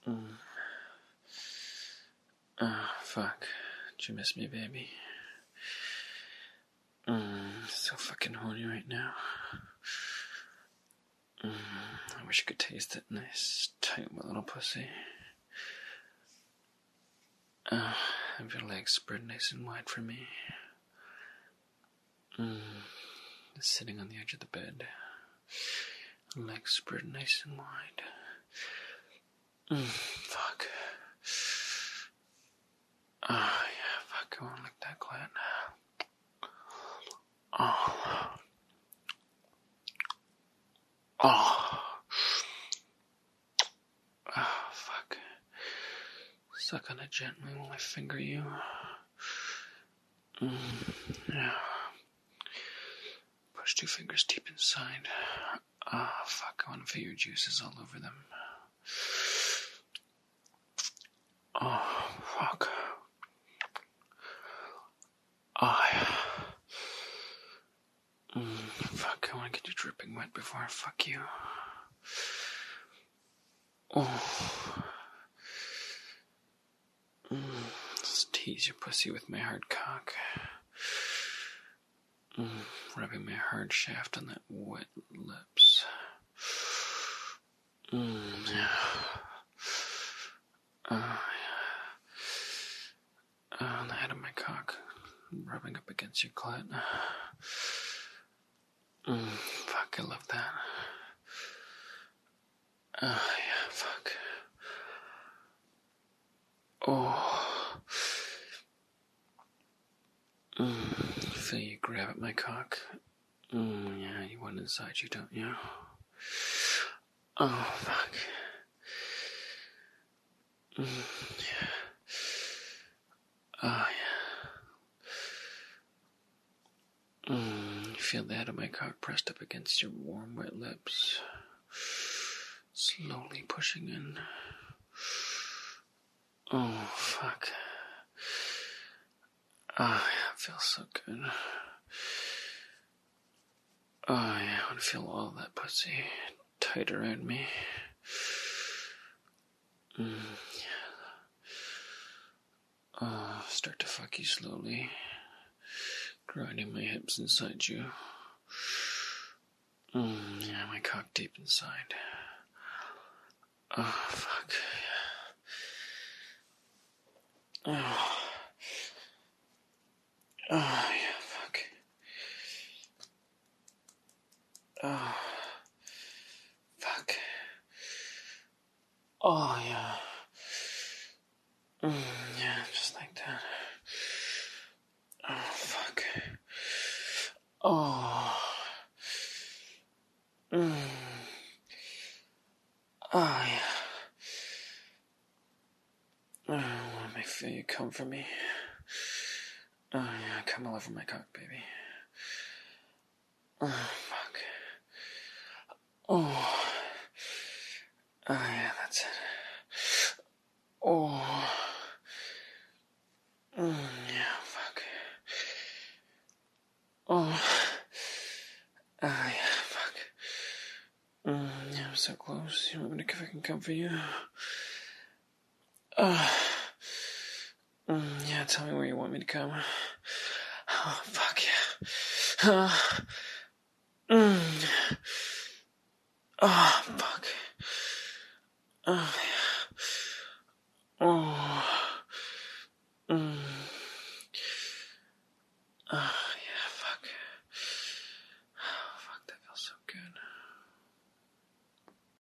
Mm. Oh, fuck. Did you miss me, baby? So fucking horny right now. I wish you could taste it. Nice, tight, my little pussy. Have your legs spread nice and wide for me. Sitting on the edge of the bed. Legs spread nice and wide. Fuck. Oh, yeah, fuck. I want to lick that clit. Oh. Oh. Oh, fuck. Suck on it gently while I finger you. Yeah. Push 2 fingers deep inside. Oh, fuck. I want to feel your juices all over them. Oh, fuck. Oh, yeah. Fuck, I want to get you dripping wet before I fuck you. Oh. Let's tease your pussy with my hard cock. Rubbing my hard shaft on that wet lips. Yeah. On the head of my cock, rubbing up against your clit. Fuck, I love that. Yeah, fuck. Oh. Feel you grab at my cock. Yeah, you want inside you, don't you? Oh, fuck. Yeah. Oh, yeah. You feel the head of my cock pressed up against your warm, wet lips. Slowly pushing in. Oh, fuck. Oh, yeah, it feels so good. Oh, yeah, I want to feel all that pussy tight around me. Yeah. Oh, start to fuck you slowly. Grinding my hips inside you. Yeah, my cock deep inside. Oh, fuck. Oh. Oh, yeah, fuck. Oh. Fuck. Oh, yeah. Yeah, just like that. Oh, fuck. Oh. Oh, yeah. Oh, let me feel you come for me. Oh, yeah, come all over my cock, baby. Oh, fuck. Oh. Oh, yeah, that's it. Oh. Yeah, fuck. Oh. Ah, yeah, fuck. Yeah, I'm so close. You want me to fucking come for you? Yeah, tell me where you want me to come. Oh, fuck yeah. Oh, fuck.